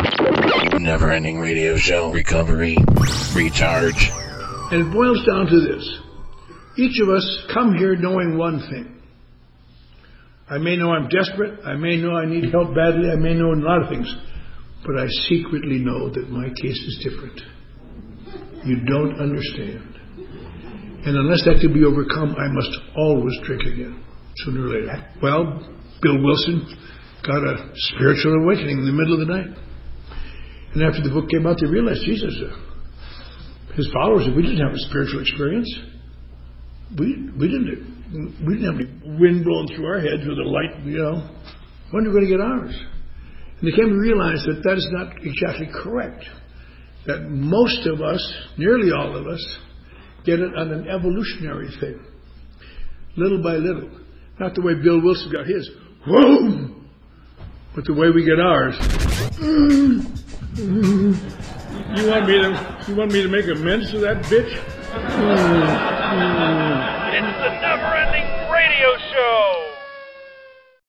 Never-ending radio show. Recovery. Recharge. And it boils down to this. Each of us come here knowing one thing. I may know I'm desperate. I may know I need help badly. I may know a lot of things. But I secretly know that my case is different. You don't understand. And unless that can be overcome, I must always drink again, sooner or later. Well, Bill Wilson got a spiritual awakening in the middle of the night. And after the book came out, they realized, Jesus, his followers, we didn't have a spiritual experience. We didn't have any wind blowing through our heads with a light, When are we going to get ours? And they came to realize that that is not exactly correct. That most of us, nearly all of us, get it on an evolutionary thing. Little by little. Not the way Bill Wilson got his. Whoa! But the way we get ours. You want me to make amends to that bitch? It's the Never-Ending Radio Show.